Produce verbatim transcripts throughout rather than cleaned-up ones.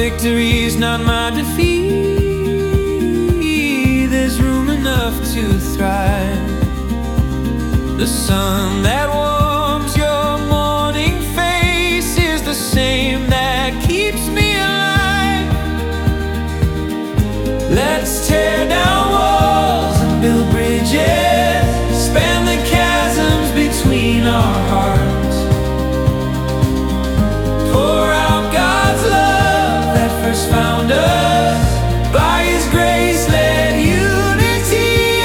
victory's not my defeat. There's room enough to thrive. The sun that warms your morning face is the same that keeps me alive. Let's tear down walls and build bridges, span the chasms between our hearts. Pour out God's love that first found us. By His grace let unity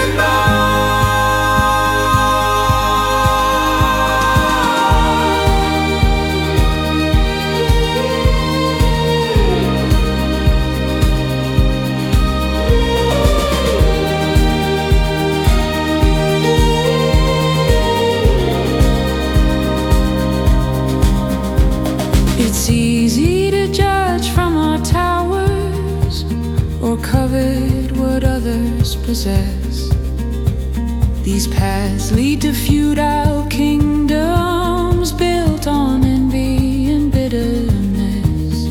It's easy to judge from our towers, or covet what others possess. These paths lead to feudal kingdoms built on envy and bitterness.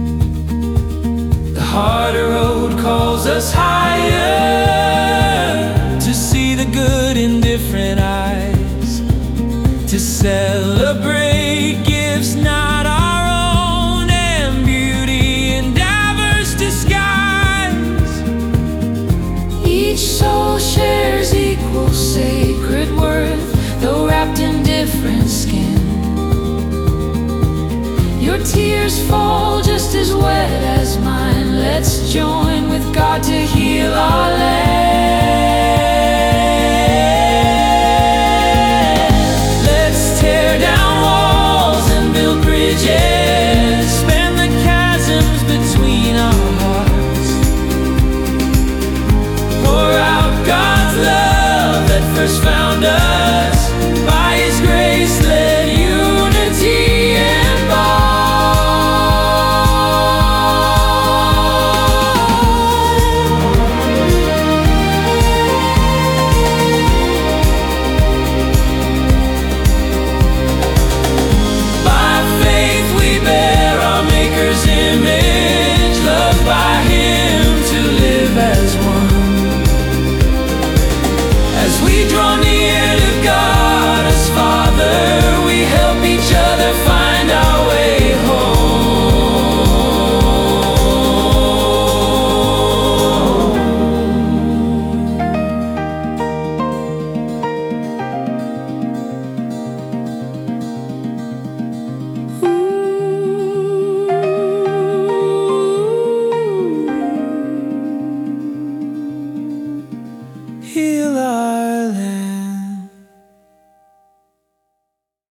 The harder road calls us higher, to see the good in different eyes, to celebrate gifts not our soul shares equal sacred worth, though wrapped in different skin. Your tears fall just as wet as mine. Let's join with God to heal our land. Let's tear down walls and build bridges, span the chasms between our hearts. Pour out God's love that first found us.